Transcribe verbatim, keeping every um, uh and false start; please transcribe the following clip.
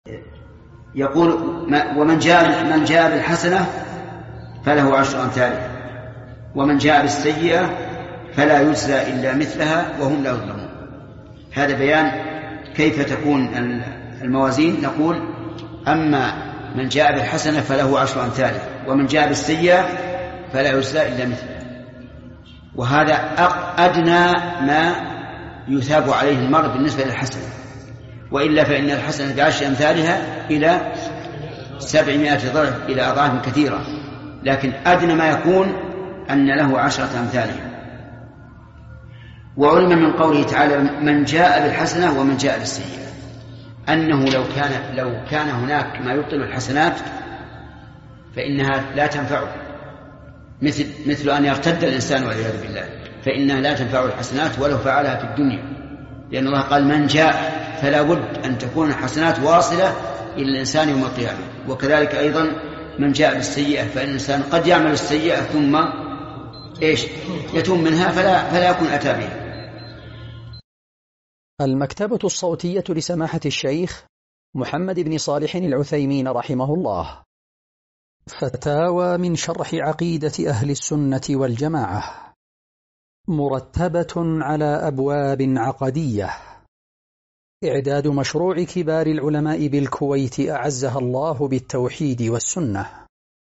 يقول ومن جاء من جاء بالحسنة فله عشر أمثالها ومن جاء بالسيئة فلا يجزى إلا مثلها وهم لا يظلمون. هذا بيان كيف تكون الموازين. نقول أما من جاء بالحسنة فله عشر أمثالها ومن جاء بالسيئة فلا يجزى إلا مثلها، وهذا أدنى ما يثاب عليه المرء بالنسبة للحسنة، وإلا فإن الحسنة بعشر أمثالها إلى سبعمائة ضعف إلى أضعاف كثيرة، لكن أدنى ما يكون أن له عشرة أمثالها. وعلم من قوله تعالى من جاء بالحسنة ومن جاء بالسيئة أنه لو كان لو كان هناك ما يبطل الحسنات فإنها لا تنفعه، مثل مثل أن يرتد الإنسان والعياذ بالله، فإنها لا تنفع الحسنات ولو فعلها في الدنيا، لأن الله قال من جاء، فلا بد أن تكون الحسنات واصلة إلى الإنسان يوم القيامة. وكذلك أيضا من جاء بالسيئة، فإن الإنسان قد يعمل السيئة ثم إيش يتوب منها فلا, فلا يكون أتى بها. المكتبة الصوتية لسماحة الشيخ محمد بن صالح العثيمين رحمه الله. فتاوى من شرح عقيدة أهل السنة والجماعة، مرتبة على أبواب عقدية. إعداد مشروع كبار العلماء بالكويت أعزها الله بالتوحيد والسنة.